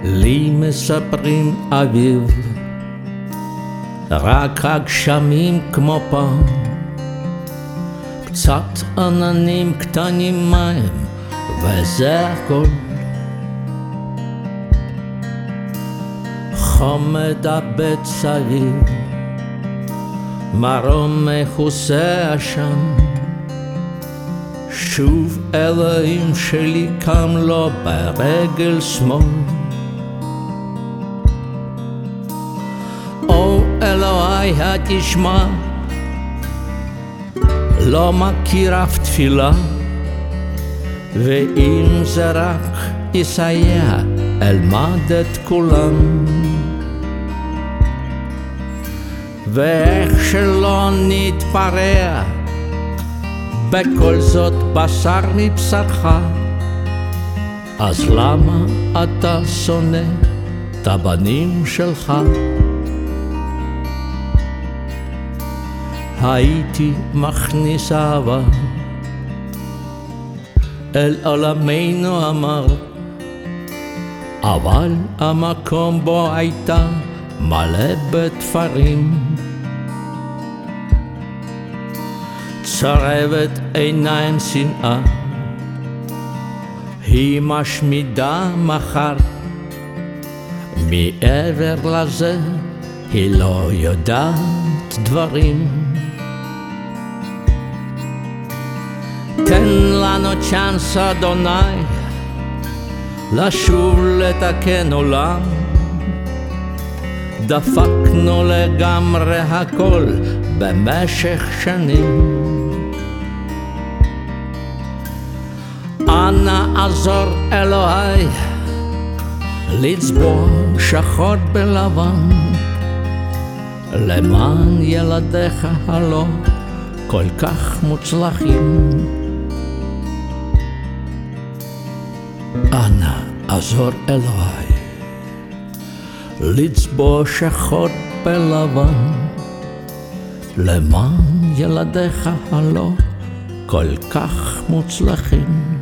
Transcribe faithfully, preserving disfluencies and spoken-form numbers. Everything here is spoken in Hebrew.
לי מספרים אביב, רק הגשמים כמו פעם, קצת עננים קטנים מים, וזה הכל. חומד הבית סביב, מרום מכוסה שם, שוב אלוהים שלי קם לו ברגל שמאל. או אלוהי התשמע, לא מכיר אף תפילה, ואם זה רק יסייע אלמד את כולם. ואיך שלא נתפרע, בכל זאת בשר מבשרך, אז למה אתה שונא את הבנים שלך? הייתי מכניס אהבה אל עולמנו המר, אבל המקום בו הייתה מלא בתפרים. צרבת עיניים שנאה, היא משמידה מחר, מעבר לזה היא לא יודעת דברים. תן לנו צ'אנס אדוני, לשוב לתקן עולם, דפקנו לגמרי הכל במשך שנים. אנא עזור אלוהי, לצבוע שחור בלבן, למען ילדיך הלא כל כך מוצלחים. אנא עזור אלוהי, לצבוע שחור בלבן, למען ילדיך הלא כל כך מוצלחים.